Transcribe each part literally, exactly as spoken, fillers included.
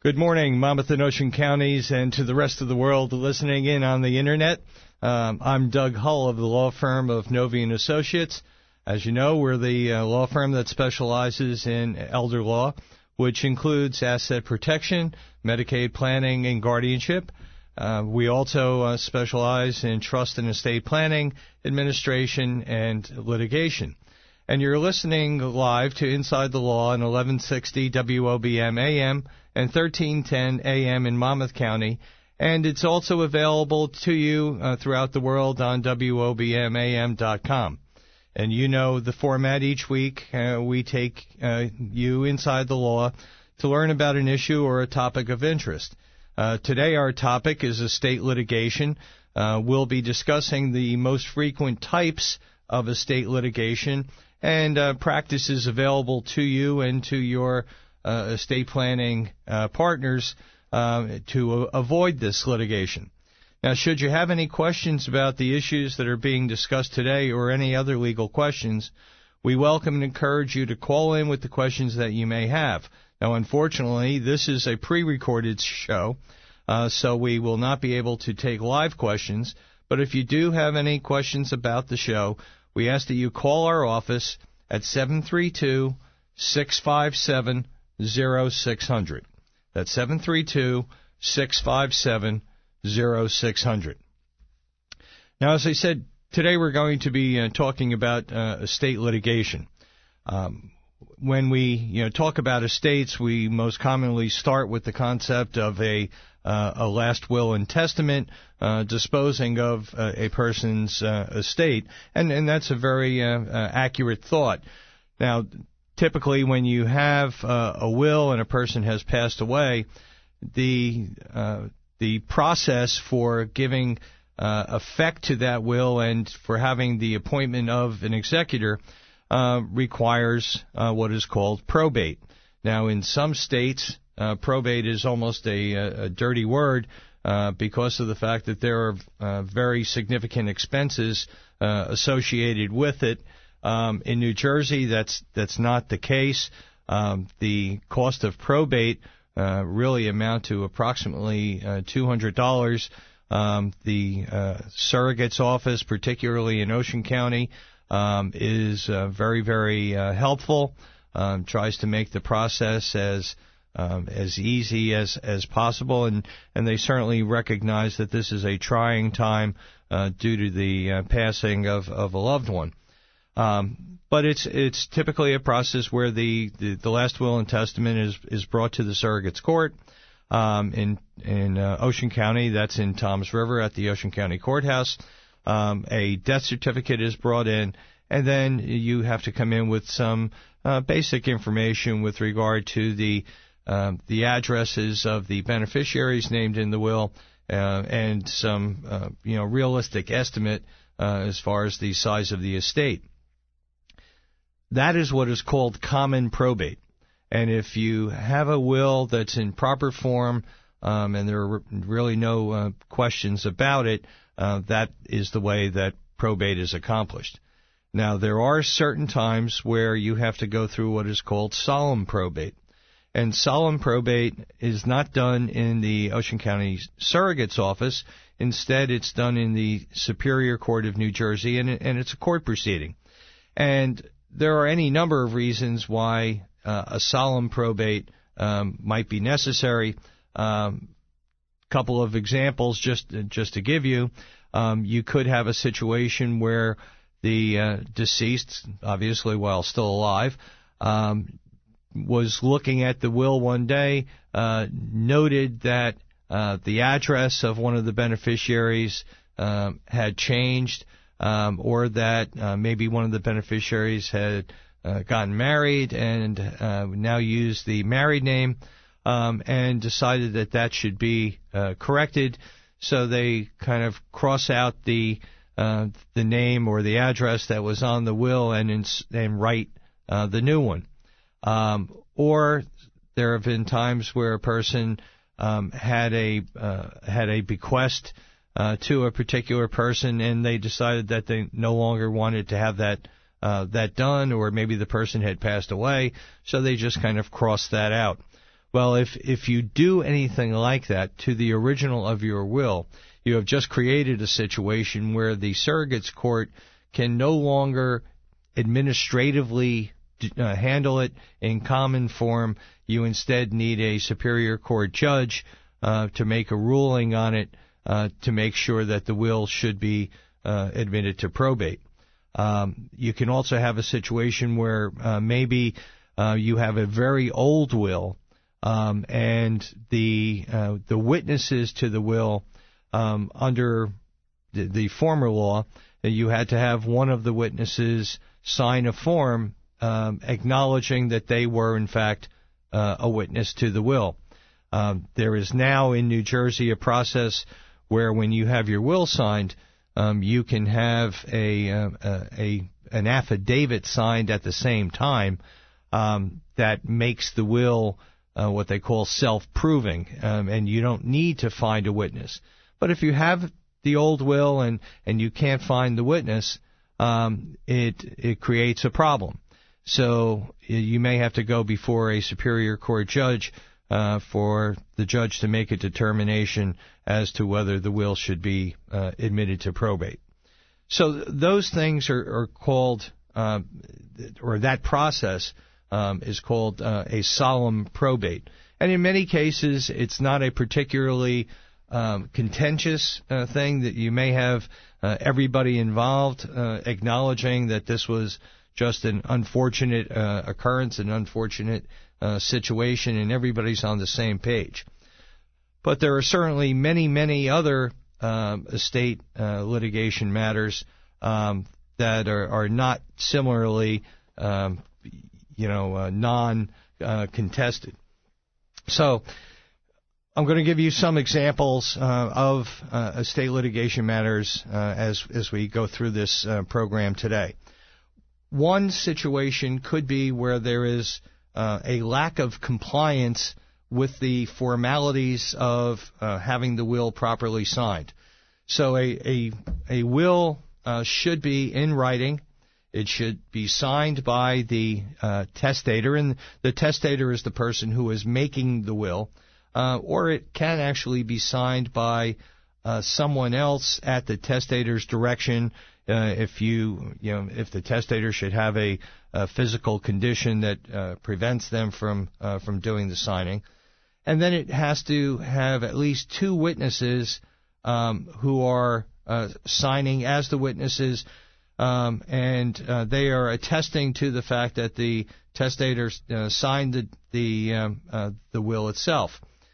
Good morning, Monmouth and Ocean counties, and to the rest of the world listening in on the Internet. Um, I'm Doug Hull of the law firm of Novi and Associates. As you know, we're the uh, law firm that specializes in elder law, which includes asset protection, Medicaid planning, and guardianship. Uh, we also uh, specialize in trust and estate planning, administration, and litigation. And you're listening live to Inside the Law on eleven sixty W O B M A M and thirteen ten A M in Monmouth County. And it's also available to you uh, throughout the world on W O B M A M dot com. And you know the format each week. Uh, we take uh, you inside the law to learn about an issue or a topic of interest. Uh, today our topic is estate litigation. Uh, we'll be discussing the most frequent types of estate litigation and uh, practices available to you and to your uh, estate planning uh, partners uh, to uh, avoid this litigation. Now, should you have any questions about the issues that are being discussed today or any other legal questions, we welcome and encourage you to call in with the questions that you may have. Now, unfortunately, this is a pre-recorded show, uh, so we will not be able to take live questions. But if you do have any questions about the show, we ask that you call our office at seven three two, six five seven, zero six zero zero. That's seven three two, six five seven, zero six zero zero. Now, as I said, today we're going to be uh, talking about uh, estate litigation. Um, when we you know talk about estates, we most commonly start with the concept of a uh, a last will and testament uh, disposing of uh, a person's uh, estate, and and that's a very uh, uh, accurate thought. Now, typically, when you have uh, a will and a person has passed away, the uh, the process for giving uh, effect to that will and for having the appointment of an executor uh, requires uh, what is called probate. Now, in some states, uh, probate is almost a, a dirty word uh, because of the fact that there are uh, very significant expenses uh, associated with it. Um, in New Jersey, that's that's not the case. Um, the cost of probate uh, really amount to approximately uh, two hundred dollars. Um, the uh, surrogate's office, particularly in Ocean County, um, is uh, very, very uh, helpful. Um, tries to make the process as um, as easy as, as possible, and, and they certainly recognize that this is a trying time uh, due to the uh, passing of, of a loved one. Um, but it's it's typically a process where the, the, the last will and testament is, is brought to the surrogate's court. Um, in in uh, Ocean County, that's in Toms River at the Ocean County Courthouse. Um, a death certificate is brought in, and then you have to come in with some uh, basic information with regard to the um, the addresses of the beneficiaries named in the will, uh, and some uh, you know realistic estimate uh, as far as the size of the estate. That is what is called common probate. And if you have a will that's in proper form um, and there are really no uh, questions about it, uh, that is the way that probate is accomplished. Now, there are certain times where you have to go through what is called solemn probate. And solemn probate is not done in the Ocean County Surrogate's office. Instead, it's done in the Superior Court of New Jersey, and, and it's a court proceeding. And there are any number of reasons why uh, a solemn probate um, might be necessary. Um, couple of examples just just to give you. Um, you could have a situation where the uh, deceased, obviously while still alive, um, was looking at the will one day, uh, noted that uh, the address of one of the beneficiaries um, had changed, um, or that uh, maybe one of the beneficiaries had uh, gotten married and uh, now used the married name, um, and decided that that should be uh, corrected. So they kind of cross out the uh, the name or the address that was on the will and ins- and write uh, the new one. Um, or there have been times where a person um, had a uh, had a bequest uh, to a particular person, and they decided that they no longer wanted to have that uh, that done, or maybe the person had passed away, so they just kind of crossed that out. Well, if if you do anything like that to the original of your will, you have just created a situation where the surrogate's court can no longer administratively uh, handle it in common form. You instead need a superior court judge uh, to make a ruling on it uh, to make sure that the will should be uh, admitted to probate. Um, you can also have a situation where uh, maybe uh, you have a very old will, um, and the uh, the witnesses to the will um, under the, the former law, you had to have one of the witnesses sign a form um, acknowledging that they were in fact uh, a witness to the will. Um, there is now in New Jersey a process where when you have your will signed, Um, you can have a, uh, a an affidavit signed at the same time um, that makes the will uh, what they call self-proving, um, and you don't need to find a witness. But if you have the old will and, and you can't find the witness, um, it it creates a problem. So you may have to go before a superior court judge Uh, for the judge to make a determination as to whether the will should be uh, admitted to probate. So th- those things are, are called, uh, or that process um, is called uh, a solemn probate. And in many cases, it's not a particularly um, contentious uh, thing that you may have uh, everybody involved uh, acknowledging that this was just an unfortunate uh, occurrence, an unfortunate Uh, situation, and everybody's on the same page. But there are certainly many, many other um, estate uh, litigation matters um, that are, are not similarly, um, you know, uh, non-contested. Uh, so I'm going to give you some examples uh, of uh, estate litigation matters uh, as as we go through this uh, program today. One situation could be where there is Uh, a lack of compliance with the formalities of uh, having the will properly signed. So a a, a will uh, should be in writing. It should be signed by the uh, testator, and the testator is the person who is making the will, uh, or it can actually be signed by uh, someone else at the testator's direction. Uh, if you, you know, if the testator should have a, a physical condition that uh, prevents them from uh, from doing the signing, and then it has to have at least two witnesses um, who are uh, signing as the witnesses, um, and uh, they are attesting to the fact that the testator uh, signed the the um, uh, the will itself.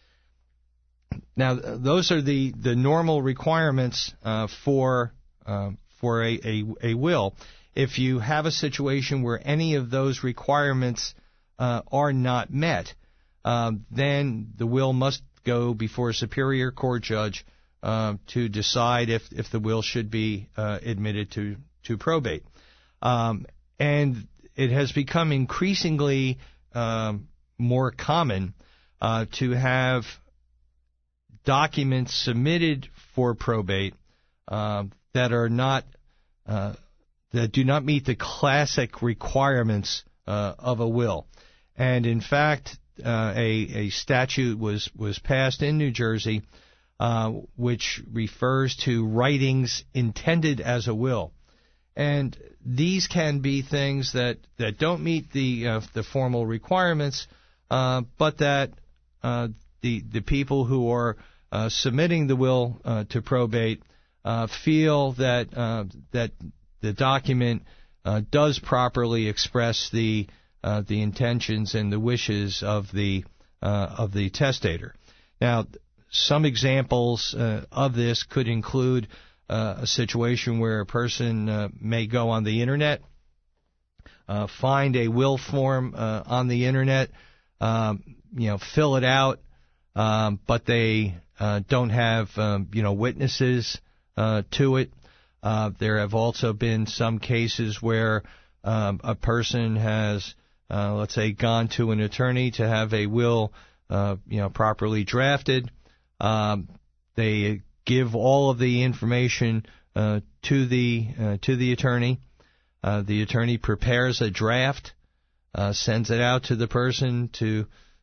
Now, those are the the normal requirements uh, for. Uh, for a, a, a will. If you have a situation where any of those requirements uh, are not met, um, then the will must go before a superior court judge uh, to decide if, if the will should be uh, admitted to, to probate. Um, and it has become increasingly um, more common uh, to have documents submitted for probate uh, that are not uh, that do not meet the classic requirements uh, of a will. And in fact, uh, a a statute was was passed in New Jersey uh, which refers to writings intended as a will. And these can be things that, that don't meet the uh, the formal requirements, uh, but that uh, the the people who are uh, submitting the will uh, to probate Uh, feel that uh, that the document uh, does properly express the uh, the intentions and the wishes of the uh, of the testator. Now, some examples uh, of this could include uh, a situation where a person uh, may go on the internet, uh, find a will form uh, on the internet, um, you know, fill it out, um, but they uh, don't have um, you know witnesses Uh, to it. Uh, there have also been some cases where um, a person has, uh, let's say, gone to an attorney to have a will, uh, you know, properly drafted. Um, they give all of the information uh, to the uh, to the attorney. Uh, the attorney prepares a draft, uh, sends it out to the person to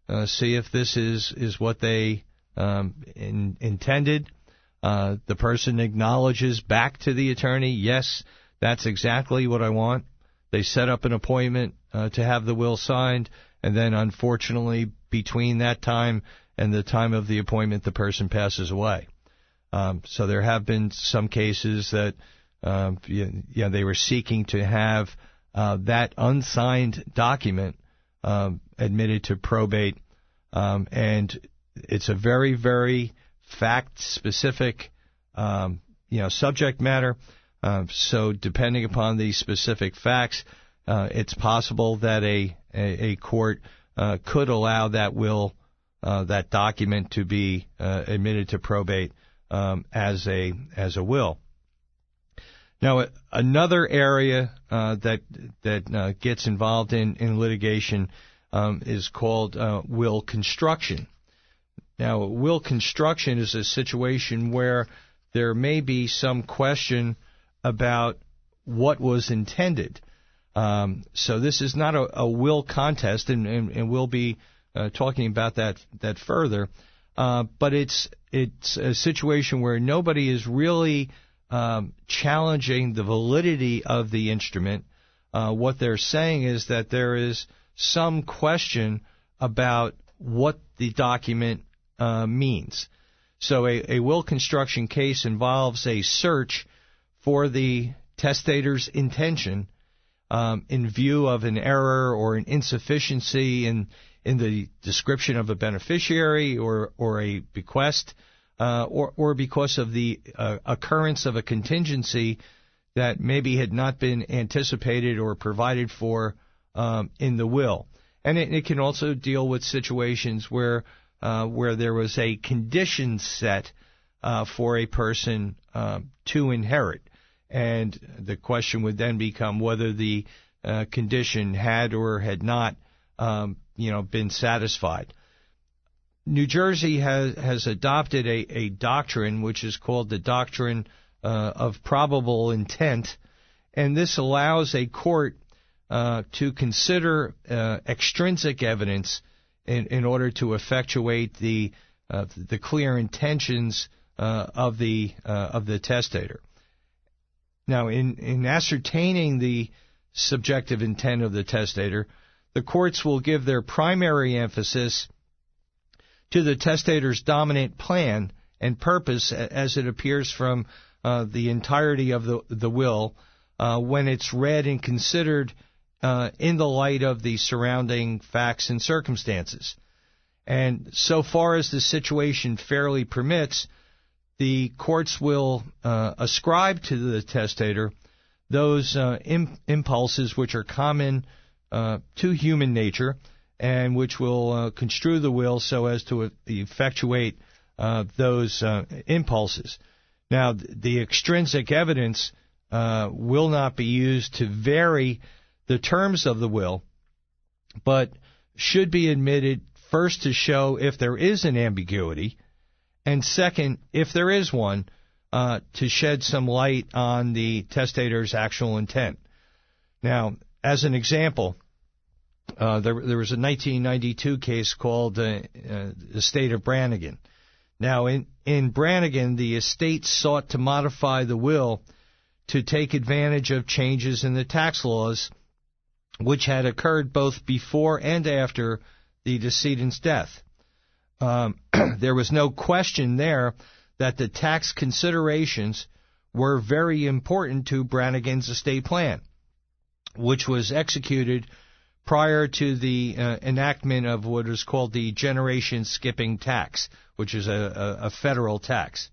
uh, see if this is, is what they um, in, intended. Uh, the person acknowledges back to the attorney, yes, that's exactly what I want. They set up an appointment uh, to have the will signed, and then unfortunately between that time and the time of the appointment, the person passes away. Um, so there have been some cases that um, you, you know, they were seeking to have uh, that unsigned document um, admitted to probate, um, and it's a very, very fact-specific, um, you know, subject matter. Uh, so depending upon the specific facts, uh, it's possible that a a, a court uh, could allow that will, uh, that document to be uh, admitted to probate um, as a as a will. Now, another area uh, that that uh, gets involved in in litigation um, is called uh, will construction. Now, will construction is a situation where there may be some question about what was intended. Um, so this is not a, a will contest, and, and, and we'll be uh, talking about that that further. Uh, but it's it's a situation where nobody is really um, challenging the validity of the instrument. Uh, what they're saying is that there is some question about what the document uh, means. So a, a will construction case involves a search for the testator's intention um, in view of an error or an insufficiency in in the description of a beneficiary or or a bequest, uh, or or because of the uh, occurrence of a contingency that maybe had not been anticipated or provided for um, in the will. And it, it can also deal with situations where uh, where there was a condition set uh, for a person uh, to inherit. And the question would then become whether the uh, condition had or had not, um, you know, been satisfied. New Jersey has has adopted a, a doctrine which is called the doctrine uh, of probable intent, and this allows a court uh, to consider uh, extrinsic evidence in, in order to effectuate the uh, the clear intentions uh, of the uh, of the testator. Now, in, in ascertaining the subjective intent of the testator, the courts will give their primary emphasis to the testator's dominant plan and purpose as it appears from uh, the entirety of the, the will uh, when it's read and considered uh, in the light of the surrounding facts and circumstances. And so far as the situation fairly permits, the courts will uh, ascribe to the testator those uh, imp- impulses which are common uh, to human nature and which will uh, construe the will so as to effectuate uh, those uh, impulses. Now, the extrinsic evidence uh, will not be used to vary the terms of the will, but should be admitted first to show if there is an ambiguity, and second, if there is one, uh, to shed some light on the testator's actual intent. Now, as an example, uh, there, there was a nineteen ninety-two case called uh, uh, the Estate of Brannigan. Now, in, in Brannigan, the estate sought to modify the will to take advantage of changes in the tax laws which had occurred both before and after the decedent's death. Um, there was no question there that the tax considerations were very important to Brannigan's estate plan, which was executed prior to the uh, enactment of what is called the generation skipping tax, which is a, a, a federal tax.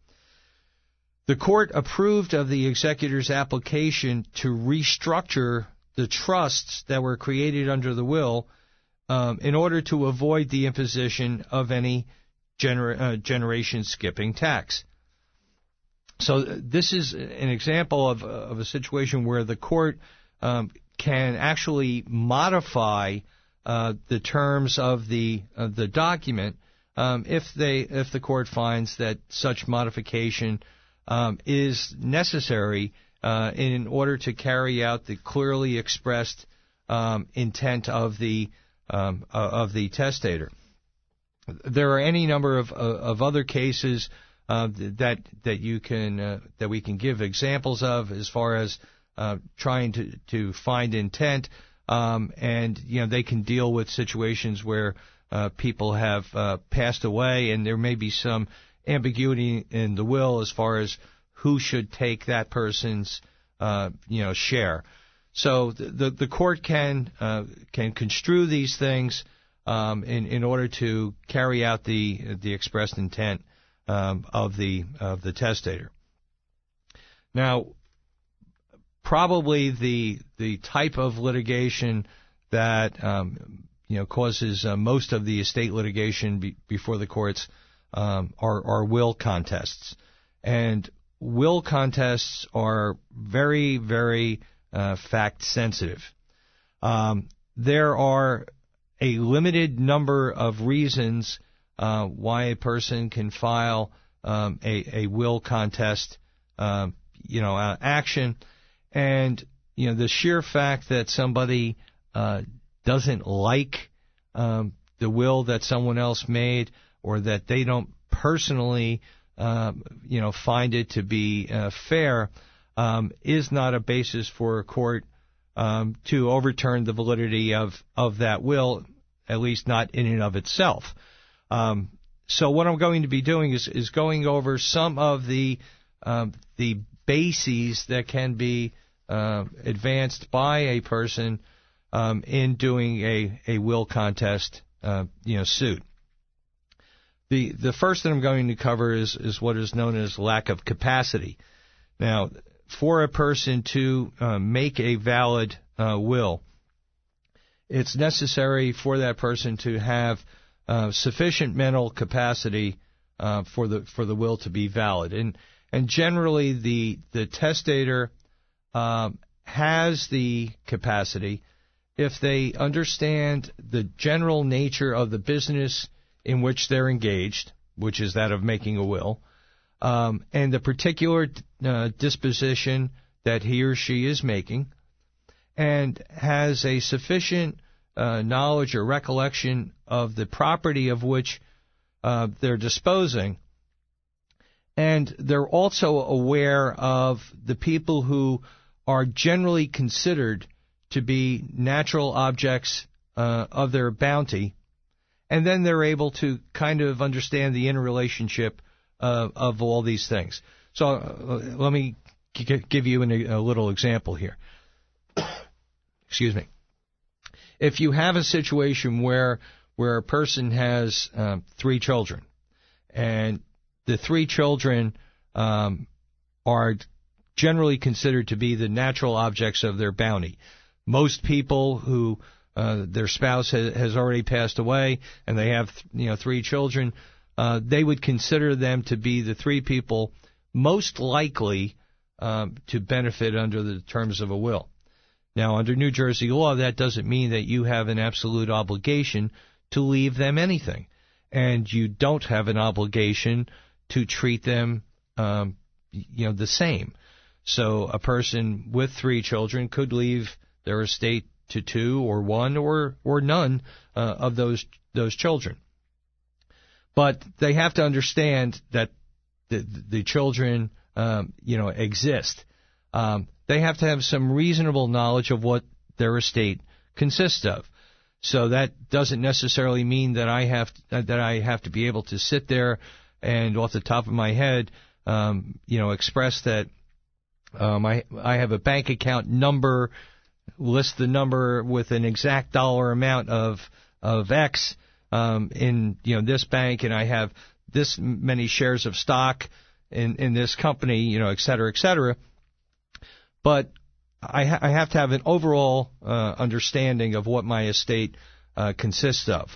The court approved of the executor's application to restructure the trusts that were created under the will Um, in order to avoid the imposition of any gener- uh, generation skipping tax. So this is an example of, of a situation where the court um, can actually modify uh, the terms of the of the document um, if they if the court finds that such modification um, is necessary uh, in order to carry out the clearly expressed um, intent of the Um, of the testator. there are any number of of other cases uh, that that you can uh, that we can give examples of as far as uh, trying to to find intent, um, and you know they can deal with situations where uh, people have uh, passed away, and there may be some ambiguity in the will as far as who should take that person's uh, you know share. So the the, the court can uh, can construe these things um, in in order to carry out the the expressed intent um, of the of the testator. Now, probably the the type of litigation that um, you know causes uh, most of the estate litigation be, before the courts um, are, are will contests, and will contests are very very uh, fact sensitive. Um, there are a limited number of reasons uh, why a person can file um, a, a will contest, um, you know, uh, action. And, you know, the sheer fact that somebody uh, doesn't like um, the will that someone else made, or that they don't personally, um, you know, find it to be uh, fair, um, is not a basis for a court um, to overturn the validity of, of that will, at least not in and of itself. Um, so what I'm going to be doing is, is going over some of the um, the bases that can be Uh, advanced by a person um, in doing a, a will contest, uh, you know, suit. The the first that I'm going to cover is is what is known as lack of capacity. Now, for a person to uh, make a valid uh, will, it's necessary for that person to have uh, sufficient mental capacity uh, for the for the will to be valid. And and generally, the the testator Um, has the capacity if they understand the general nature of the business in which they're engaged, which is that of making a will, um, and the particular uh, disposition that he or she is making, and has a sufficient uh, knowledge or recollection of the property of which uh, they're disposing. And they're also aware of the people who are generally considered to be natural objects uh, of their bounty, and then they're able to kind of understand the interrelationship uh, of all these things. So uh, let me g- give you an, a little example here. Excuse me. If you have a situation where where a person has um, three children, and the three children um, are generally considered to be the natural objects of their bounty. Most people who uh, their spouse ha- has already passed away and they have you know three children, uh, they would consider them to be the three people most likely um, to benefit under the terms of a will. Now, under New Jersey law, that doesn't mean that you have an absolute obligation to leave them anything, and you don't have an obligation to treat them um, you know the same. So a person with three children could leave their estate to two or one or or none uh, of those those children. But they have to understand that the the children um, you know exist. Um, they have to have some reasonable knowledge of what their estate consists of. So that doesn't necessarily mean that I have to, that I have to be able to sit there and off the top of my head um, you know express that. Um, I I have a bank account number, list the number with an exact dollar amount of of X um, in you know this bank, and I have this many shares of stock in, in this company, you know, et cetera, et cetera. But I, ha- I have to have an overall uh, understanding of what my estate uh, consists of.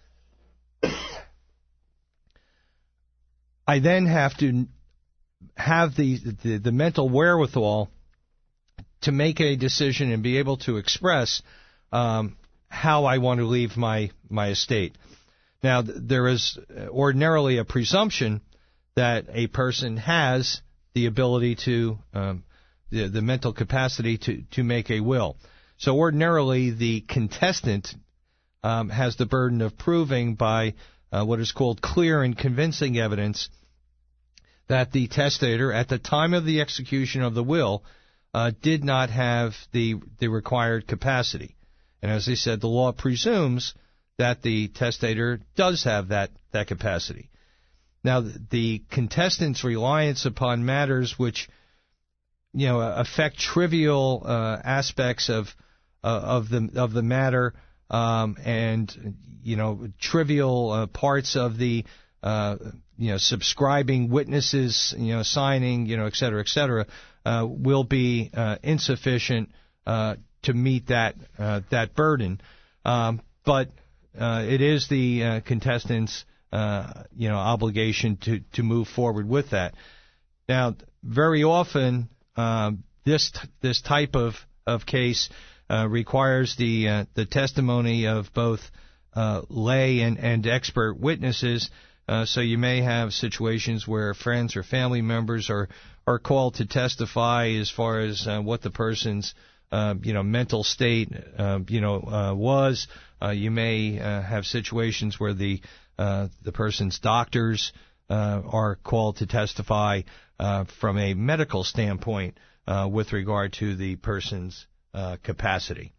I then have to have the, the the mental wherewithal to make a decision and be able to express um, how I want to leave my, my estate. Now, there is ordinarily a presumption that a person has the ability to, um, the, the mental capacity to, to make a will. So ordinarily, the contestant um, has the burden of proving by uh, what is called clear and convincing evidence that the testator, at the time of the execution of the will, uh, did not have the the required capacity. And as I said, the law presumes that the testator does have that, that capacity. Now, the contestant's reliance upon matters which, you know, affect trivial uh, aspects of uh, of the of the matter, um, and you know, trivial uh, parts of the uh, you know, subscribing witnesses, you know, signing, you know, et cetera, et cetera, uh, will be uh, insufficient uh, to meet that uh, that burden. Um, but uh, it is the uh, contestant's uh, you know, obligation to, to move forward with that. Now, very often, um, this this type of of case uh, requires the uh, the testimony of both uh, lay and, and expert witnesses. Uh, so you may have situations where friends or family members are, are called to testify as far as uh, what the person's uh, you know, mental state uh, you know uh, was. Uh, you may uh, have situations where the uh, the person's doctors uh, are called to testify uh, from a medical standpoint uh, with regard to the person's uh, capacity.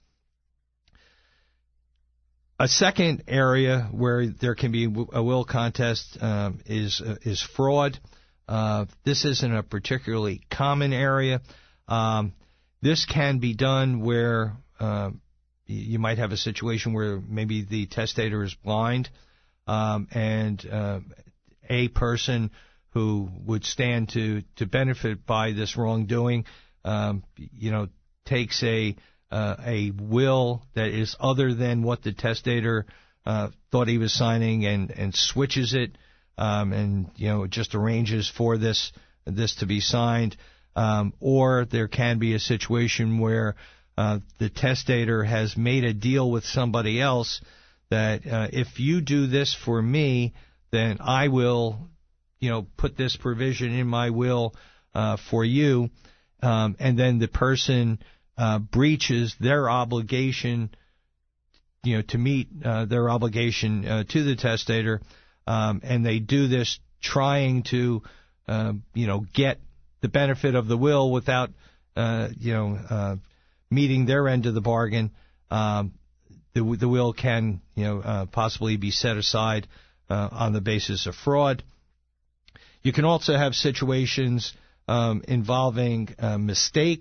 A second area where there can be a will contest um, is uh, is fraud. Uh, this isn't a particularly common area. Um, this can be done where uh, you might have a situation where maybe the testator is blind, um, and uh, a person who would stand to, to benefit by this wrongdoing, um, you know, takes a Uh, a will that is other than what the testator uh, thought he was signing, and, and switches it, um, and you know, just arranges for this this to be signed. Um, or there can be a situation where uh, the testator has made a deal with somebody else that uh, if you do this for me, then I will, you know, put this provision in my will uh, for you, um, and then the person Uh, breaches their obligation, you know, to meet uh, their obligation uh, to the testator, um, and they do this trying to, uh, you know, get the benefit of the will without, uh, you know, uh, meeting their end of the bargain. Um, the, the will can, you know, uh, possibly be set aside uh, on the basis of fraud. You can also have situations um, involving uh, mistake.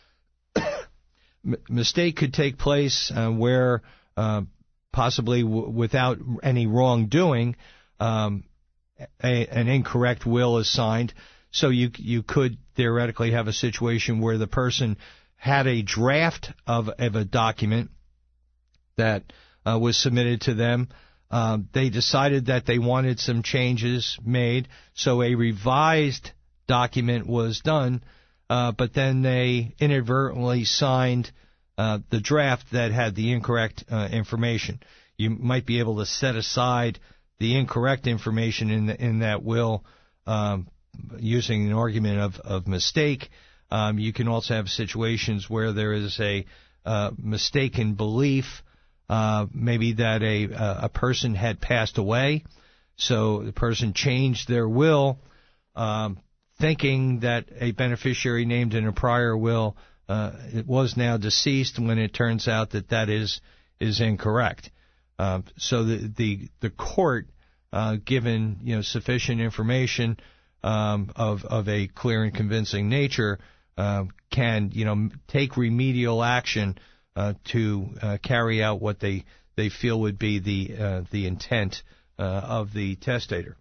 Mistake could take place uh, where uh, possibly w- without any wrongdoing, um, a, an incorrect will is signed. So you you could theoretically have a situation where the person had a draft of, of a document that uh, was submitted to them. Um, they decided that they wanted some changes made, so a revised document was done. Uh, but then they inadvertently signed uh, the draft that had the incorrect uh, information. You might be able to set aside the incorrect information in the, in that will um, using an argument of, of mistake. Um, you can also have situations where there is a uh, mistaken belief, uh, maybe that a a person had passed away, so the person changed their will, Um, thinking that a beneficiary named in a prior will uh, it was now deceased, when it turns out that that is is incorrect. Uh, so the the the court, uh, given you know sufficient information um, of of a clear and convincing nature, uh, can you know take remedial action uh, to uh, carry out what they they feel would be the uh, the intent uh, of the testator.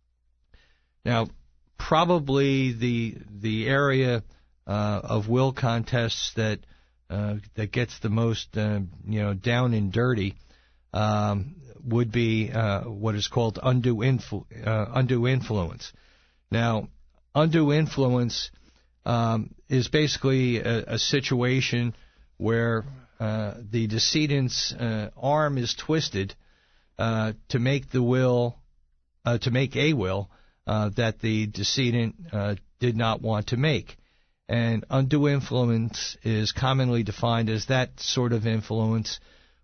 Now, probably the the area uh, of will contests that uh, that gets the most uh, you know down and dirty um, would be uh, what is called undue influ- uh, undue influence. Now, undue influence um, is basically a, a situation where uh, the decedent's uh, arm is twisted uh, to make the will uh, to make a will. Uh, that the decedent uh, did not want to make. And undue influence is commonly defined as that sort of influence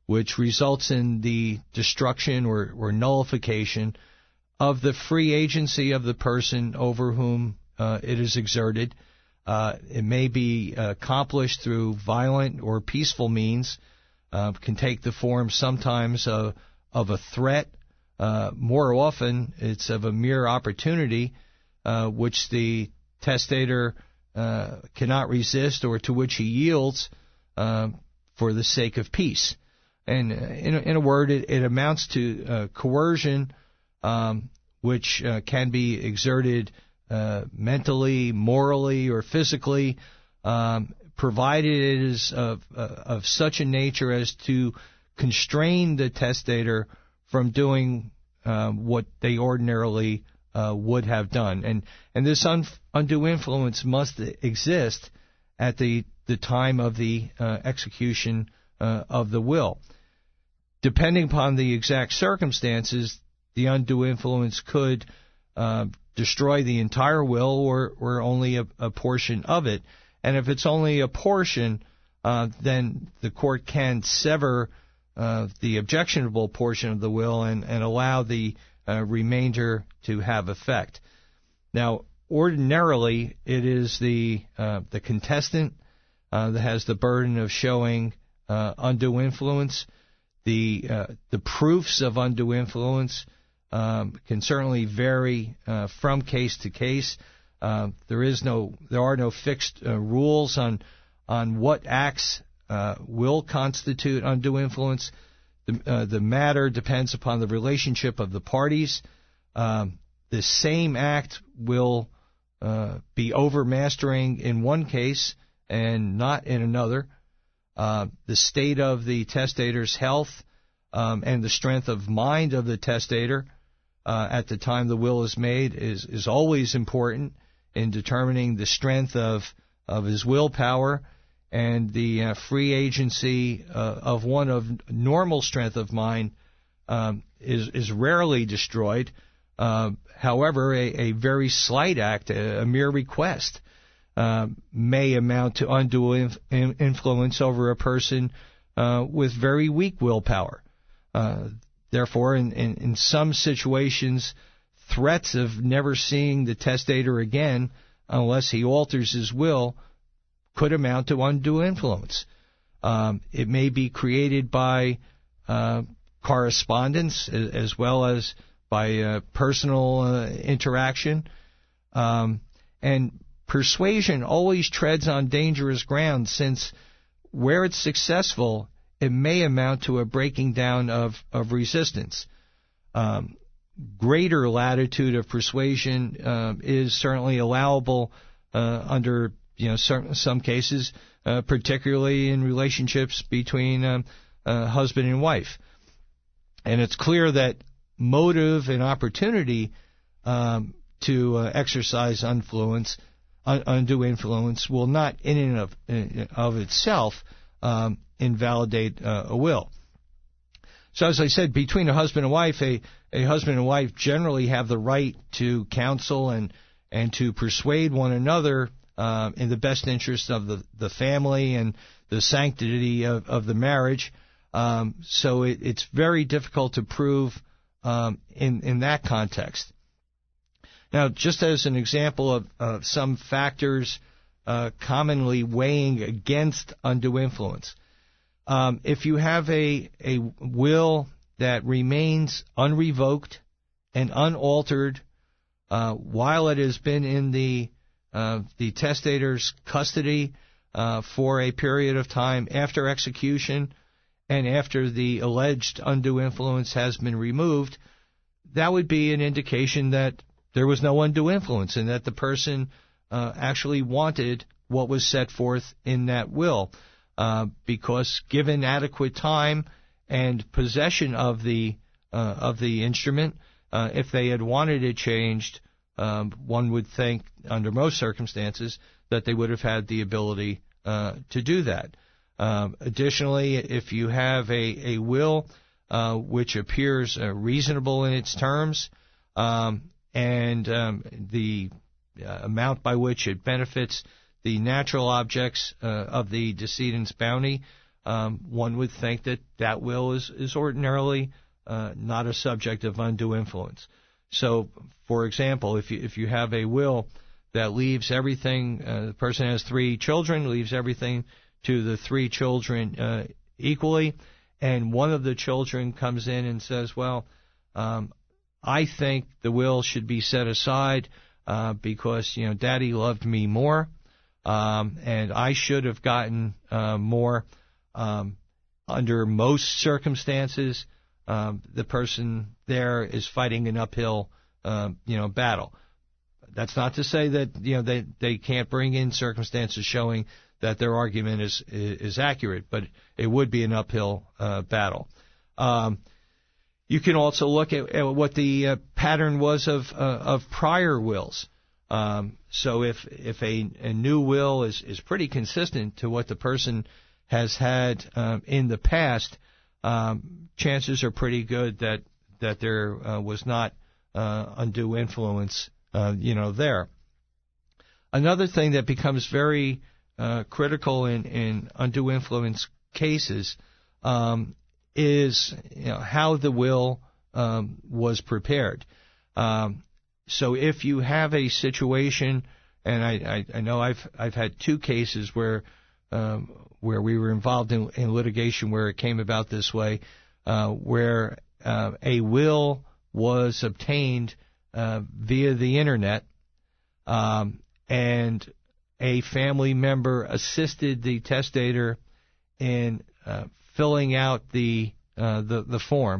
which results in the destruction or, or nullification of the free agency of the person over whom uh, it is exerted. Uh, it may be accomplished through violent or peaceful means, uh, can take the form sometimes of, of a threat. Uh, more often, it's of a mere opportunity, uh, which the testator uh, cannot resist or to which he yields uh, for the sake of peace. And in a, in a word, it, it amounts to uh, coercion, um, which uh, can be exerted uh, mentally, morally, or physically, um, provided it is of, uh, of such a nature as to constrain the testator from doing uh, what they ordinarily uh, would have done. And and this un- undue influence must exist at the, the time of the uh, execution uh, of the will. Depending upon the exact circumstances, the undue influence could uh, destroy the entire will or, or only a, a portion of it. And if it's only a portion, uh, then the court can sever uh, the objectionable portion of the will and, and allow the uh, remainder to have effect. Now, ordinarily, it is the uh, the contestant uh, that has the burden of showing uh, undue influence. The uh, the proofs of undue influence um, can certainly vary uh, from case to case. Uh, there is no there are no fixed uh, rules on on what acts uh, will constitute undue influence. The uh, the matter depends upon the relationship of the parties. Um, the same act will uh, be overmastering in one case and not in another. Uh, the state of the testator's health um, and the strength of mind of the testator uh, at the time the will is made is, is always important in determining the strength of, of his willpower, and the uh, free agency uh, of one of normal strength of mind um, is, is rarely destroyed. Uh, however, a, a very slight act, a, a mere request, Uh, may amount to undue inf- influence over a person uh, with very weak willpower. Uh, therefore, in, in, in some situations, threats of never seeing the testator again unless he alters his will could amount to undue influence. Um, it may be created by uh, correspondence as, as well as by uh, personal uh, interaction. Um, and Persuasion always treads on dangerous ground, since where it's successful, it may amount to a breaking down of, of resistance. Um, greater latitude of persuasion uh, is certainly allowable uh, under you know certain, some cases, uh, particularly in relationships between um, uh, husband and wife. And it's clear that motive and opportunity um, to uh, exercise influence undue influence will not in and of, in of itself um, invalidate uh, a will. So as I said, between a husband and wife, a, a husband and wife generally have the right to counsel and, and to persuade one another uh, in the best interest of the, the family and the sanctity of, of the marriage. Um, so it, it's very difficult to prove um, in, in that context. Now, just as an example of, of some factors uh, commonly weighing against undue influence, um, if you have a, a will that remains unrevoked and unaltered uh, while it has been in the uh, the testator's custody uh, for a period of time after execution and after the alleged undue influence has been removed, that would be an indication that there was no undue influence and that the person uh, actually wanted what was set forth in that will, uh, because given adequate time and possession of the uh, of the instrument, uh, if they had wanted it changed, um, one would think under most circumstances that they would have had the ability uh, to do that. Um, additionally, if you have a, a will uh, which appears uh, reasonable in its terms, um, and um, the uh, amount by which it benefits the natural objects uh, of the decedent's bounty, um, one would think that that will is, is ordinarily uh, not a subject of undue influence. So, for example, if you, if you have a will that leaves everything, uh, the person has three children, leaves everything to the three children uh, equally, and one of the children comes in and says, well, um, I think the will should be set aside uh, because, you know, Daddy loved me more, um, and I should have gotten uh, more. Um, under most circumstances, um, the person there is fighting an uphill, uh, you know, battle. That's not to say that, you know, they, they can't bring in circumstances showing that their argument is is accurate, but it would be an uphill uh, battle. Um, you can also look at, at what the uh, pattern was of uh, of prior wills. Um, so if if a, a new will is, is pretty consistent to what the person has had um, in the past, um, chances are pretty good that that there uh, was not uh, undue influence, uh, you know, there. Another thing that becomes very uh, critical in, in undue influence cases um, is, you know, how the will um, was prepared. Um, so if you have a situation, and I, I, I know I've I've had two cases where um, where we were involved in, in litigation where it came about this way, uh, where uh, a will was obtained uh, via the internet, um, and a family member assisted the testator in uh, filling out the uh, the, the form,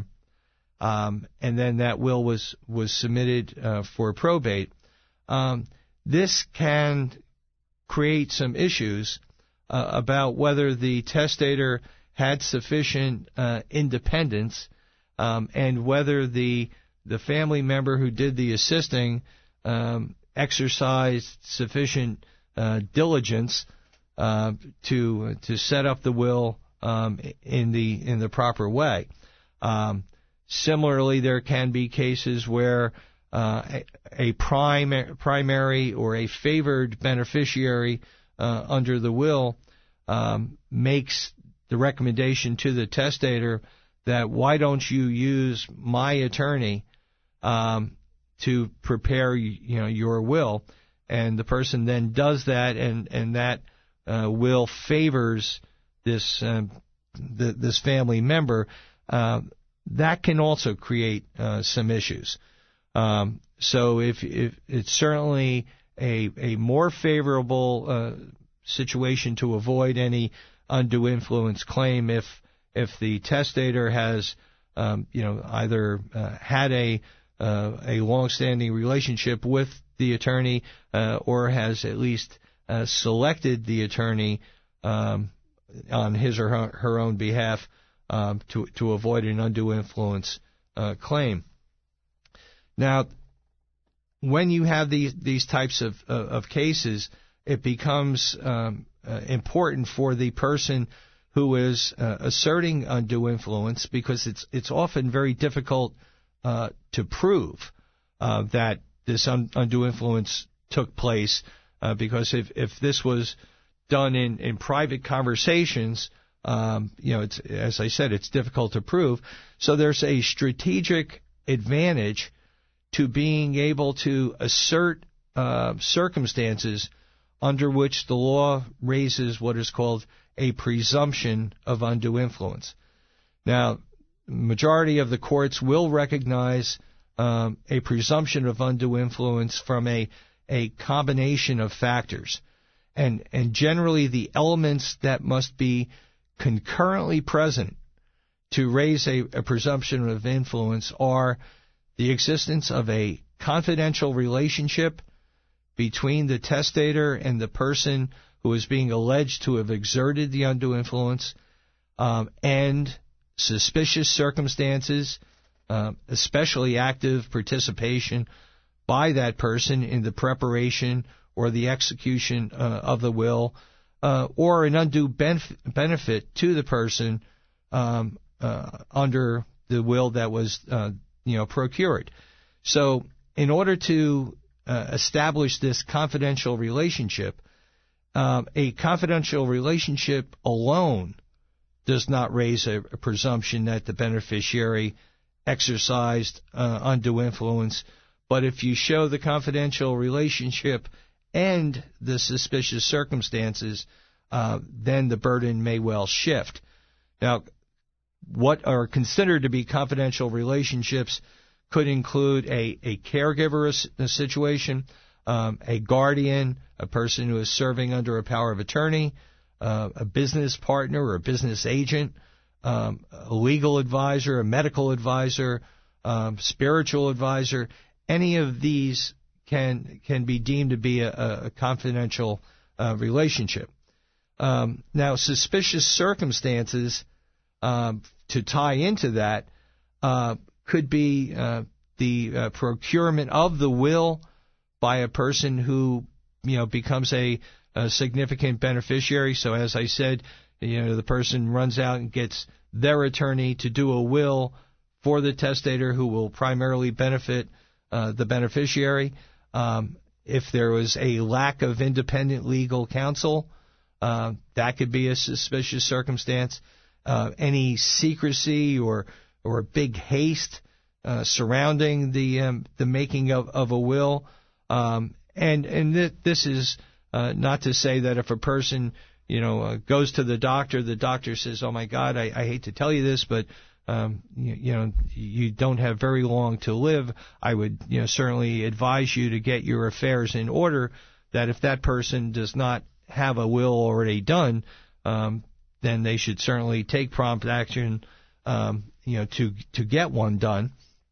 um, and then that will was was submitted uh, for probate. Um, this can create some issues uh, about whether the testator had sufficient uh, independence, um, and whether the the family member who did the assisting um, exercised sufficient uh, diligence uh, to to set up the will um, in the in the proper way. Um, similarly, there can be cases where uh, a, a prime, primary or a favored beneficiary uh, under the will um, makes the recommendation to the testator that why don't you use my attorney um, to prepare you know your will, and the person then does that, and and that uh, will favors this uh, the, this family member. Uh, that can also create uh, some issues. Um, so if, if it's certainly a a more favorable uh, situation to avoid any undue influence claim if if the testator has um, you know either uh, had a uh, a long-standing relationship with the attorney uh, or has at least uh, selected the attorney um, on his or her, her own behalf um, to to avoid an undue influence uh, claim. Now, when you have these these types of uh, of cases, it becomes um, uh, important for the person who is uh, asserting undue influence, because it's it's often very difficult uh, to prove uh, that this un- undue influence took place, uh, because if if this was done in, in private conversations, um, you know, it's as I said, it's difficult to prove. So there's a strategic advantage to being able to assert uh, circumstances under which the law raises what is called a presumption of undue influence. Now, majority of the courts will recognize um, a presumption of undue influence from a a combination of factors, and and generally the elements that must be concurrently present to raise a, a presumption of influence are the existence of a confidential relationship between the testator and the person who is being alleged to have exerted the undue influence, um, and suspicious circumstances, uh, especially active participation by that person in the preparation or the execution uh, of the will, uh, or an undue benef- benefit to the person um, uh, under the will that was uh, you know procured. So in order to uh, establish this confidential relationship, um, a confidential relationship alone does not raise a, a presumption that the beneficiary exercised uh, undue influence. But if you show the confidential relationship and the suspicious circumstances, uh, then the burden may well shift. Now, what are considered to be confidential relationships could include a, a caregiver a situation, um, a guardian, a person who is serving under a power of attorney, uh, a business partner or a business agent, um, a legal advisor, a medical advisor, um, spiritual advisor. Any of these can can be deemed to be a, a confidential uh, relationship. Um, now, suspicious circumstances um, to tie into that uh, could be uh, the uh, procurement of the will by a person who, you know, becomes a, a significant beneficiary. So, as I said, you know, the person runs out and gets their attorney to do a will for the testator who will primarily benefit uh, the beneficiary. Um, if there was a lack of independent legal counsel, uh, that could be a suspicious circumstance. Uh, any secrecy or or big haste uh, surrounding the um, the making of, of a will, um, and and th- this is uh, not to say that if a person you know uh, goes to the doctor, the doctor says, "Oh my God, I, I hate to tell you this, but um, you, you know you don't have very long to live. I would you know certainly advise you to get your affairs in order." That if that person does not have a will already done, um, then they should certainly take prompt action, um, you know, to to get one done.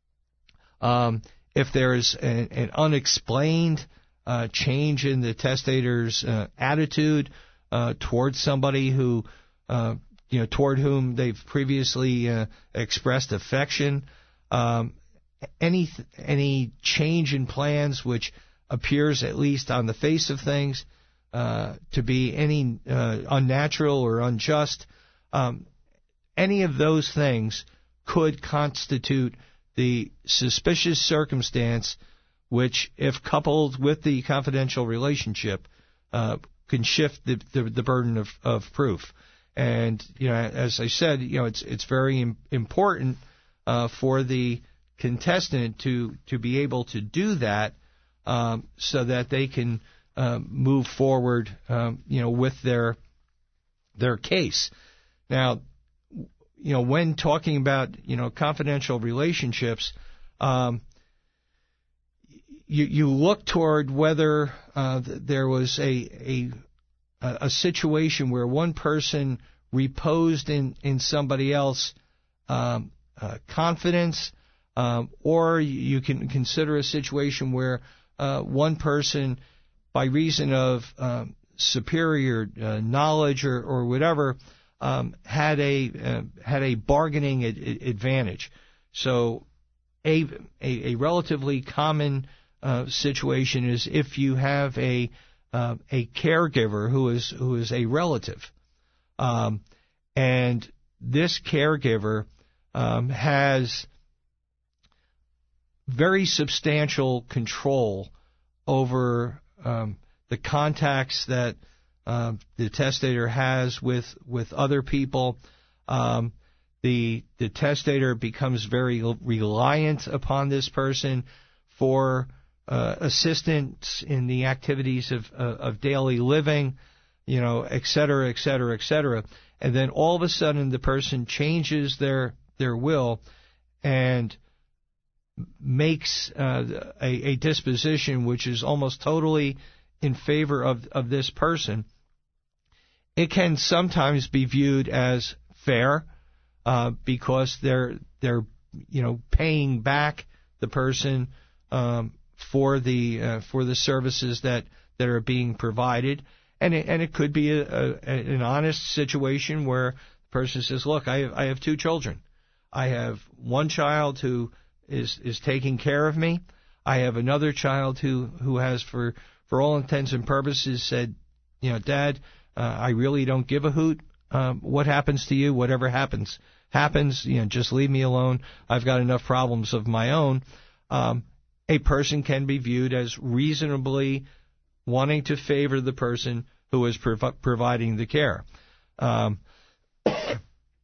Um, if there is an, an unexplained uh, change in the testator's uh, attitude uh, towards somebody who, uh, you know, toward whom they've previously uh, expressed affection, um, any any change in plans which appears, at least on the face of things, Uh, to be any uh, unnatural or unjust, um, any of those things could constitute the suspicious circumstance which, if coupled with the confidential relationship, uh, can shift the, the, the burden of, of proof. And, you know, as I said, you know, it's it's very im- important uh, for the contestant to, to be able to do that um, so that they can Um, move forward, um, you know, with their their case. Now, you know, when talking about you know confidential relationships, um, you you look toward whether uh, there was a a a situation where one person reposed in in somebody else um, uh, confidence, um, or you can consider a situation where uh, one person, by reason of um, superior uh, knowledge or, or whatever, um, had a uh, had a bargaining ad- advantage. So, a a, a relatively common uh, situation is if you have a uh, a caregiver who is who is a relative, um, and this caregiver um, has very substantial control over Um, the contacts that uh, the testator has with with other people. Um, the the testator becomes very reliant upon this person for uh, assistance in the activities of uh, of daily living, you know, et cetera, et cetera, et cetera. And then all of a sudden, the person changes their their will and makes uh, a, a disposition which is almost totally in favor of, of this person. It can sometimes be viewed as fair uh, because they're they're you know paying back the person um, for the uh, for the services that, that are being provided, and it, and it could be a, a, an honest situation where the person says, "Look, I have, I have two children. I have one child who is is taking care of me. I have another child who, who has, for, for all intents and purposes, said, you know, Dad, uh, I really don't give a hoot. Um, what happens to you? Whatever happens, happens. You know, just leave me alone. I've got enough problems of my own." Um, a person can be viewed as reasonably wanting to favor the person who is prov- providing the care. Um,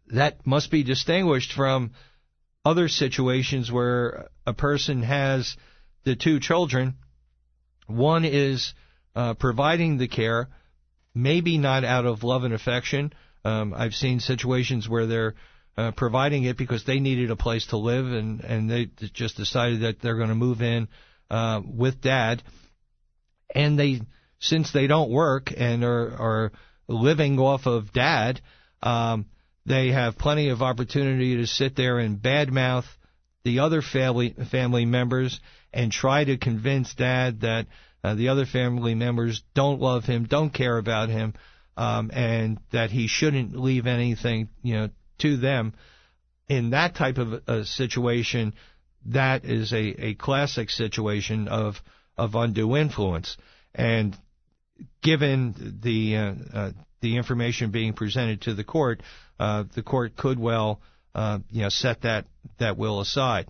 that must be distinguished from other situations where a person has the two children. One is uh, providing the care, maybe not out of love and affection. Um, I've seen situations where they're uh, providing it because they needed a place to live, and, and they just decided that they're going to move in uh, with dad. And they, since they don't work and are, are living off of dad, um, they have plenty of opportunity to sit there and badmouth the other family family members and try to convince dad that uh, the other family members don't love him, don't care about him, um, and that he shouldn't leave anything, you know, to them. In that type of a situation, that is a, a classic situation of of undue influence. And given the uh, uh, the information being presented to the court, uh, the court could well uh, you know set that that will aside.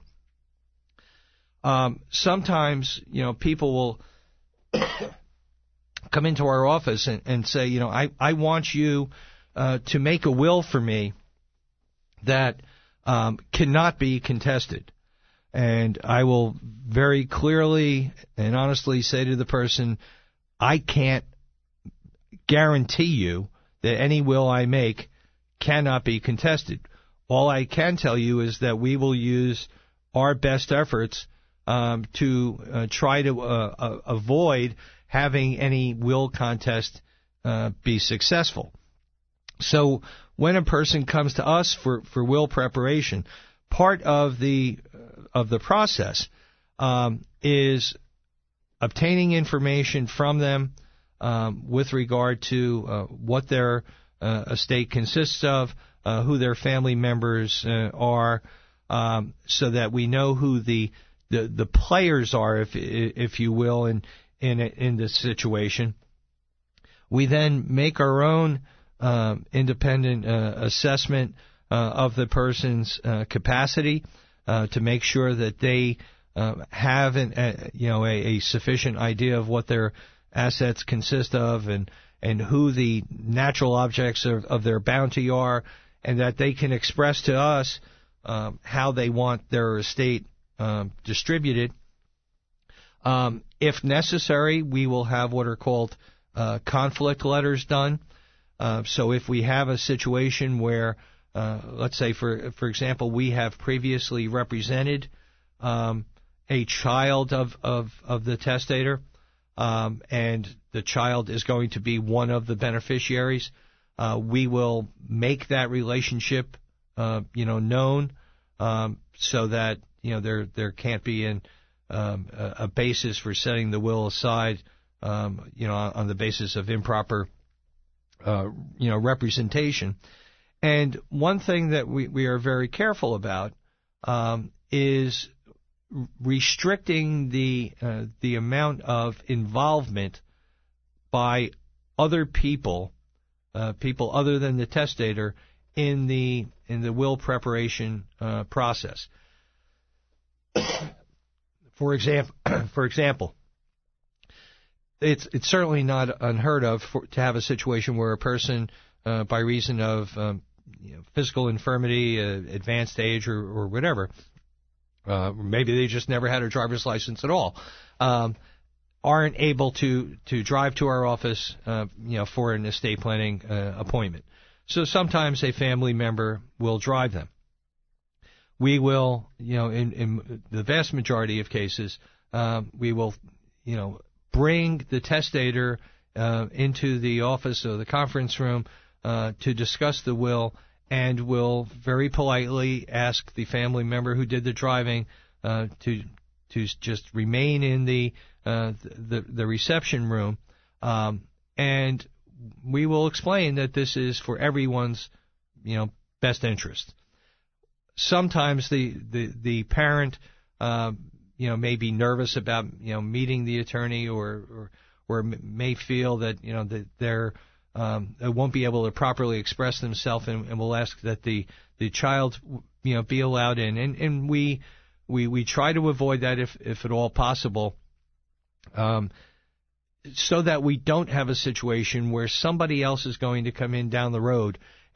Um, sometimes you know people will come into our office and, and say, you know, I I want you uh, to make a will for me that um, cannot be contested. And I will very clearly and honestly say to the person, I can't guarantee you that any will I make cannot be contested. All I can tell you is that we will use our best efforts um, to uh, try to uh, uh, avoid having any will contest uh, be successful. So when a person comes to us for, for will preparation, part of the of the process um, is obtaining information from them um, with regard to uh, what their uh, estate consists of, uh, who their family members uh, are, um, so that we know who the the, the players are, if if you will, in in in this situation. We then make our own uh, independent uh, assessment uh, of the person's uh, capacity uh, to make sure that they uh, have an, a, you know a, a sufficient idea of what their assets consist of, and and who the natural objects of, of their bounty are, and that they can express to us um, how they want their estate um, distributed. Um, if necessary, we will have what are called uh, conflict letters done. Uh, so if we have a situation where, uh, let's say, for for example, we have previously represented um, a child of, of, of the testator, um, and the child is going to be one of the beneficiaries, uh, we will make that relationship, uh, you know, known, um, so that you know there there can't be an um, a, a basis for setting the will aside, um, you know, on, on the basis of improper, uh, you know, representation. And one thing that we, we are very careful about um, is restricting the uh, the amount of involvement by other people, uh, people other than the testator, in the in the will preparation uh, process. For example, for example, it's it's certainly not unheard of for, to have a situation where a person, uh, by reason of um, you know, physical infirmity, uh, advanced age, or, or whatever, uh, maybe they just never had a driver's license at all, um, aren't able to, to drive to our office, uh, you know, for an estate planning uh, appointment. So sometimes a family member will drive them. We will, you know, in, in the vast majority of cases, um, we will, you know, bring the testator uh, into the office or the conference room uh, to discuss the will, and will very politely ask the family member who did the driving uh, to to just remain in the uh, the, the reception room, um, and we will explain that this is for everyone's, you know, best interest. Sometimes the the the parent, uh, you know, may be nervous about, you know, meeting the attorney, or or, or may feel that, you know, that they're um, they won't be able to properly express themselves, and, and will ask that the the child, you know, be allowed in, and and we we we try to avoid that if if at all possible, um, so that we don't have a situation where somebody else is going to come in down the road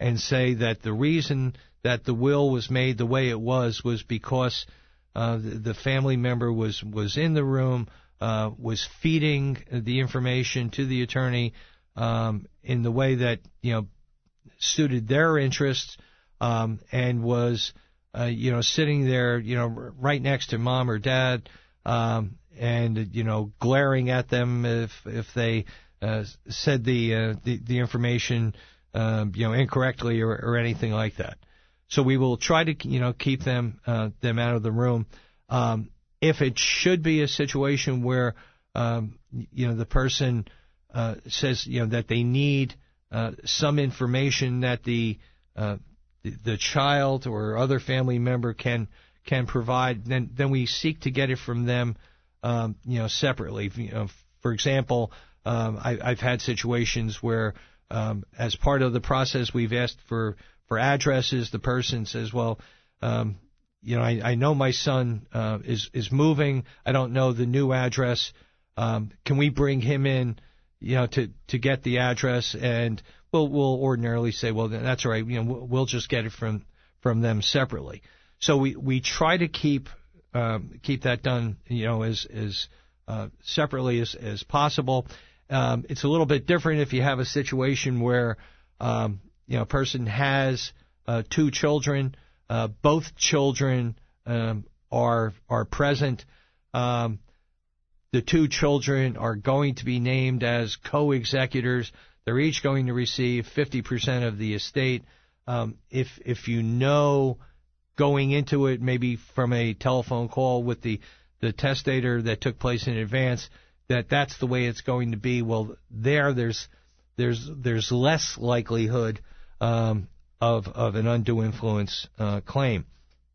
and say that the reason that the will was made the way it was was because uh, the, the family member was, was in the room, uh, was feeding the information to the attorney um, in the way that, you know, suited their interests, um, and was, uh, you know, sitting there, you know, right next to mom or dad, um, and, you know, glaring at them if if they uh, said the, uh, the the information, uh, you know, incorrectly or, or anything like that. So we will try to, you know, keep them uh, them out of the room. Um, if it should be a situation where, um, you know, the person uh, says, you know, that they need uh, some information that the, uh, the the child or other family member can can provide, then then we seek to get it from them, um, you know, separately. You know, for example, um, I, I've had situations where, um, as part of the process, we've asked for for addresses. The person says, well, um, you know, I, I know my son uh, is is moving. I don't know the new address. Um, can we bring him in, you know, to, to get the address? And we'll we'll ordinarily say, well, that's all right. You know, we'll just get it from from them separately. So we, we try to keep um, keep that done, you know, as as uh, separately as as possible. Um, it's a little bit different if you have a situation where um, you know, a person has uh, two children, uh, both children um, are are present. Um, the two children are going to be named as co-executors. They're each going to receive fifty percent of the estate. Um, if if you know going into it, maybe from a telephone call with the, the testator that took place in advance, that that's the way it's going to be, well, there there's there's there's less likelihood um, of of an undue influence uh, claim.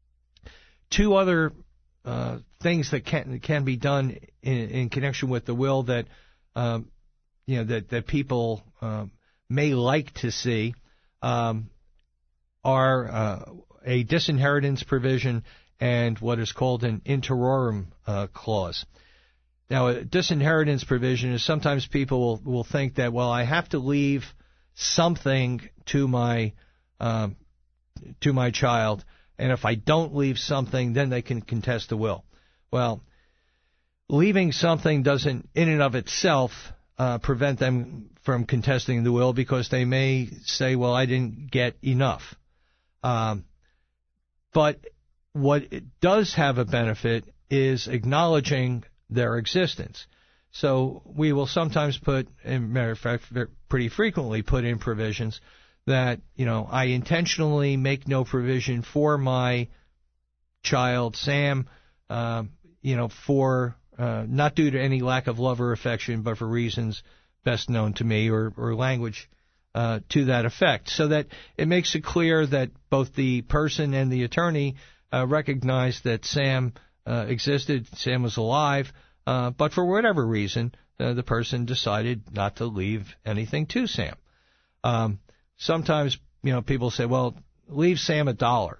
Two other uh, things that can can be done in, in connection with the will that um, you know that that people um, may like to see um, are uh, a disinheritance provision and what is called an interorum uh, clause. Now, a disinheritance provision is sometimes people will, will think that, well, I have to leave something to my um, to my child, and if I don't leave something, then they can contest the will. Well, leaving something doesn't, in and of itself, uh, prevent them from contesting the will, because they may say, well, I didn't get enough. Um, but what it does have a benefit is acknowledging their existence. So we will sometimes put, in matter of fact, pretty frequently put in provisions that, you know, I intentionally make no provision for my child, Sam, uh, you know, for uh, not due to any lack of love or affection, but for reasons best known to me, or, or language uh, to that effect, so that it makes it clear that both the person and the attorney uh, recognize that Sam uh, existed, Sam was alive, uh, but for whatever reason, uh, the person decided not to leave anything to Sam. Um, sometimes, you know, people say, well, leave Sam a dollar.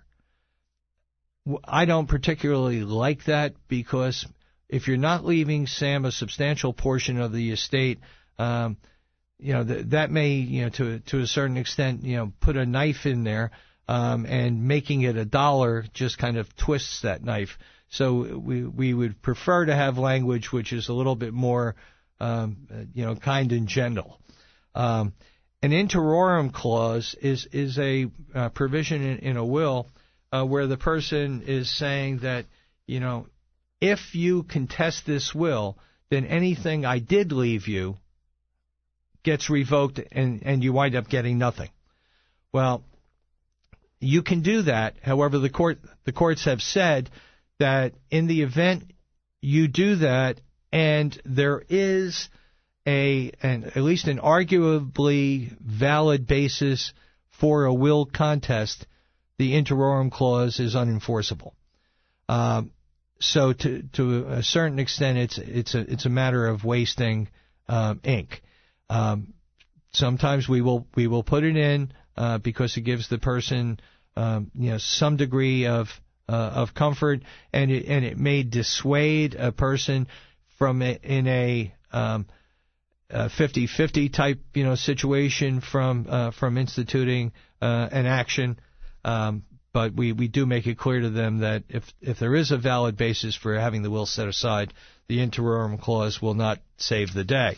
I don't particularly like that, because if you're not leaving Sam a substantial portion of the estate, um, you know, th- that may, you know, to to a certain extent, you know, put a knife in there, um, and making it a dollar just kind of twists that knife. So we we would prefer to have language which is a little bit more, um, you know, kind and gentle. Um, an interorum clause is is a uh, provision in, in a will uh, where the person is saying that, you know, if you contest this will, then anything I did leave you gets revoked, and, and you wind up getting nothing. Well, you can do that. However, the court the courts have said that in the event you do that, and there is a an, at least an arguably valid basis for a will contest, the interorum clause is unenforceable. Um, so to to a certain extent, it's it's a it's a matter of wasting um, ink. Um, sometimes we will we will put it in uh, because it gives the person um, you know some degree of uh, of comfort, and it and it may dissuade a person from a, in a um, uh, fifty-fifty type, you know, situation from uh, from instituting uh, an action. Um, but we, we do make it clear to them that if if there is a valid basis for having the will set aside, the interim clause will not save the day.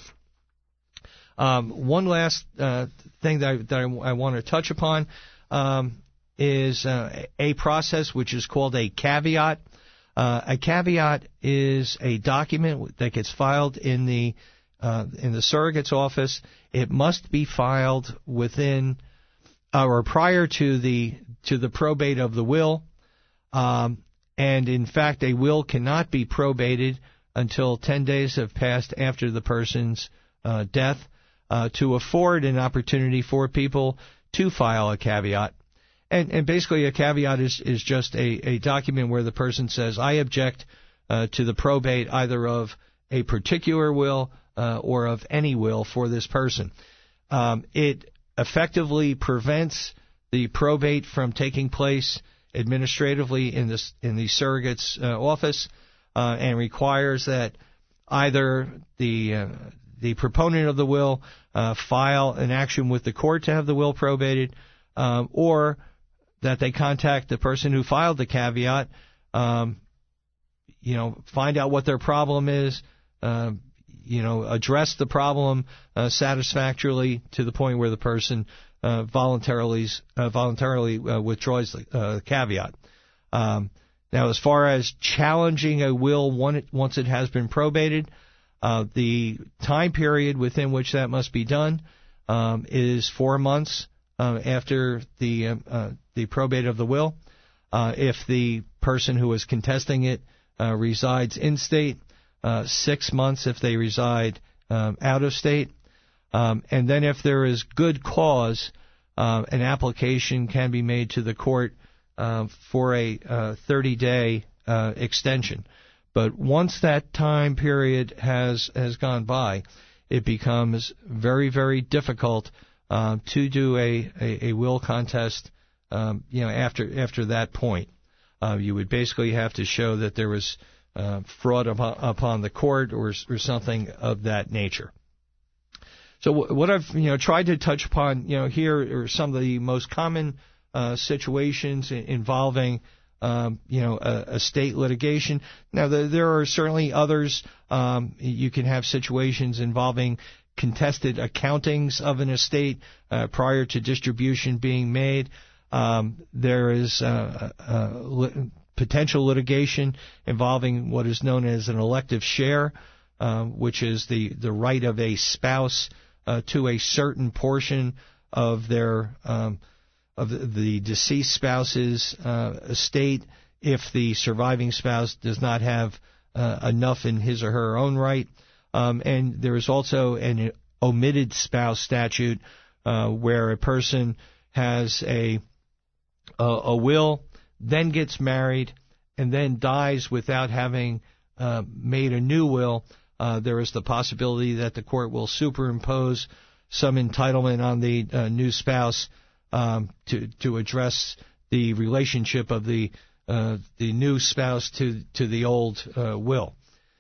Um, one last uh, thing that I, that I, I want to touch upon um, is uh, a process which is called a caveat. Uh, a caveat is a document that gets filed in the uh, in the surrogate's office. It must be filed within uh, or prior to the to the probate of the will, um, and in fact, a will cannot be probated until ten days have passed after the person's uh, death, uh, to afford an opportunity for people to file a caveat. And, and basically a caveat is, is just a, a document where the person says, I object uh, to the probate either of a particular will uh, or of any will for this person. Um, it effectively prevents the probate from taking place administratively in, this, in the surrogate's uh, office uh, and requires that either the uh, the proponent of the will uh, file an action with the court to have the will probated, um, or that they contact the person who filed the caveat, um, you know, find out what their problem is, uh, you know, address the problem uh, satisfactorily to the point where the person uh, voluntarily uh, voluntarily uh, withdraws the uh, caveat. Um, now, as far as challenging a will once it has been probated, uh, the time period within which that must be done um, is four months uh, after the uh, uh, the probate of the will. Uh, if the person who is contesting it uh, resides in state, uh, six months if they reside um, out of state. Um, and then if there is good cause, uh, an application can be made to the court uh, for a uh, thirty-day uh, extension. But once that time period has, has gone by, it becomes very, very difficult uh, to do a, a, a will contest Um, you know, after after that point. Uh, you would basically have to show that there was uh, fraud upon, upon the court or or something of that nature. So w- what I've you know tried to touch upon you know here are some of the most common uh, situations in, involving um, you know a, a state litigation. Now the, there are certainly others. Um, you can have situations involving contested accountings of an estate uh, prior to distribution being made. Um, there is uh, uh, li- potential litigation involving what is known as an elective share, uh, which is the, the right of a spouse uh, to a certain portion of their um, of the, the deceased spouse's uh, estate if the surviving spouse does not have uh, enough in his or her own right. Um, and there is also an omitted spouse statute uh, where a person has a Uh, a will, then gets married, and then dies without having uh, made a new will. Uh, there is the possibility that the court will superimpose some entitlement on the uh, new spouse um, to to address the relationship of the uh, the new spouse to to the old uh, will.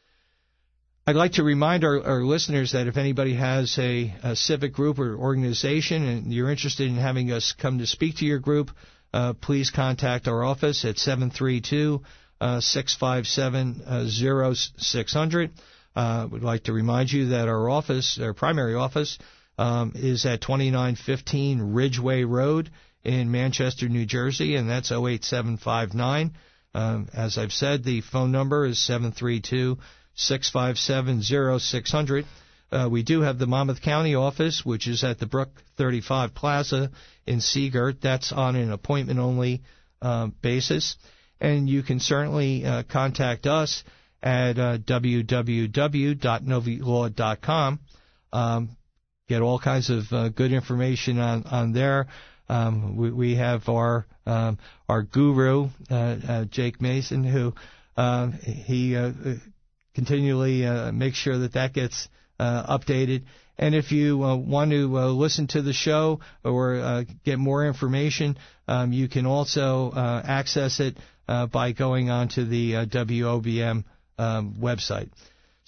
I'd like to remind our, our listeners that if anybody has a, a civic group or organization and you're interested in having us come to speak to your group, Uh, please contact our office at seven three two, six five seven, zero six zero zero. Uh, we'd like to remind you that our office, our primary office, um, is at twenty-nine fifteen Ridgeway Road in Manchester, New Jersey, and that's oh eight seven five nine. Um, as I've said, the phone number is seven three two, six five seven, zero six zero zero. Uh, we do have the Monmouth County office, which is at the Brook thirty-five Plaza in Seagirt. That's on an appointment-only uh, basis. And you can certainly uh, contact us at uh, w w w dot novi law dot com. Um, get all kinds of uh, good information on, on there. Um, we, we have our um, our guru, uh, uh, Jake Mason, who uh, he uh, continually uh, makes sure that that gets Uh, updated. And if you uh, want to uh, listen to the show or uh, get more information, um, you can also uh, access it uh, by going on to the uh, W O B M um, website.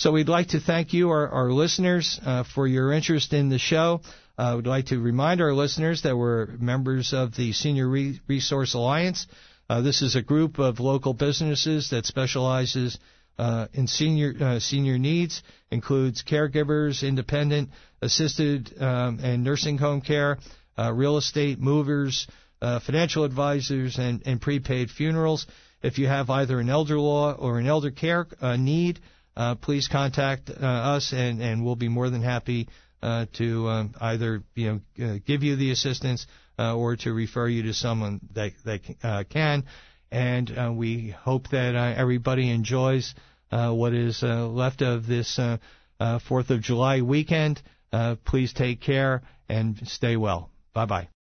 So we'd like to thank you, our, our listeners, uh, for your interest in the show. I uh, would like to remind our listeners that we're members of the Senior Re- Resource Alliance. Uh, this is a group of local businesses that specializes uh, in senior uh, senior needs, includes caregivers, independent, assisted, um, and nursing home care, uh, real estate, movers, uh, financial advisors, and, and prepaid funerals. If you have either an elder law or an elder care uh, need, uh, please contact uh, us, and, and we'll be more than happy uh, to um, either you know uh, give you the assistance uh, or to refer you to someone that that uh, can. And uh, we hope that uh, everybody enjoys uh, what is uh, left of this uh, uh, Fourth of July weekend. Uh, please take care and stay well. Bye bye.